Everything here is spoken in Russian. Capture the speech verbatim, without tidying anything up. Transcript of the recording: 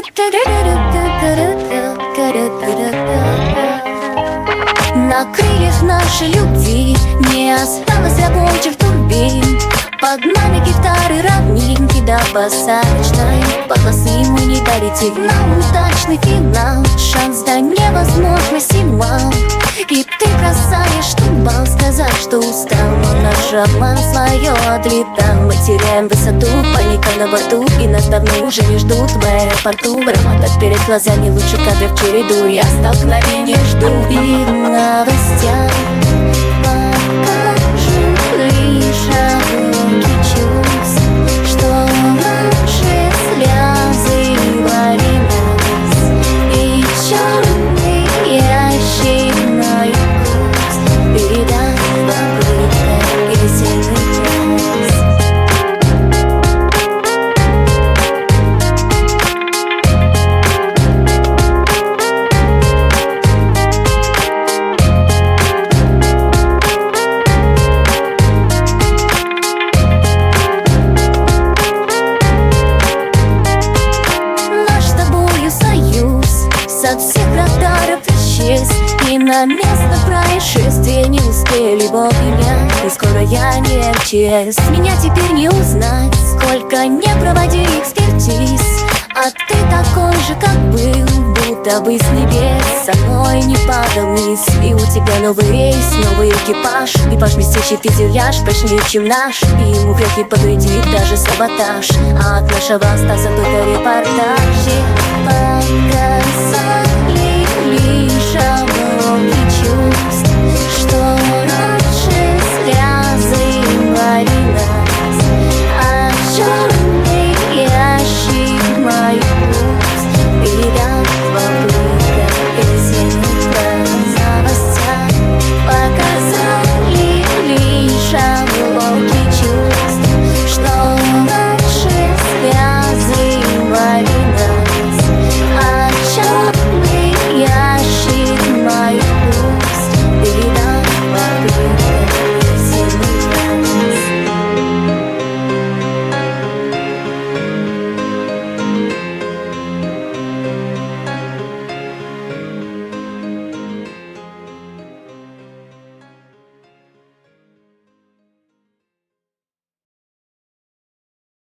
На крыльях нашей любви не осталось рабочих турбин. Под нами гектары равнинки до посадочной полосы мы не долетим. На удачный финал шанс до невозможности мал. И ты бросаешь штурвал, сказав, что устал, но наш роман свое отлетал. Мы теряем высоту, паника на борту, и нас давно уже не ждут в аэропорту. Громада перед глазами, лучше кадры в череду. Я столкновение жду и в новостях покажут лишь обломки чувств, что наши слезы вали нас, и черный ящик мой вкус передай попыткой весенний час. От всех радаров исчез, и на место происшествия не успели вовремя. И скоро я не МЧС. Меня теперь не узнать, сколько не проводи экспертиз. А ты такой же, как был, будто бы с небес со мной не падал вниз. И у тебя новый рейс, новый экипаж, и ваш блестящий фюзеляж прочнее, чем наш. И ему вряд ли повредит даже саботаж. А от нашего остался только репортаж. И показать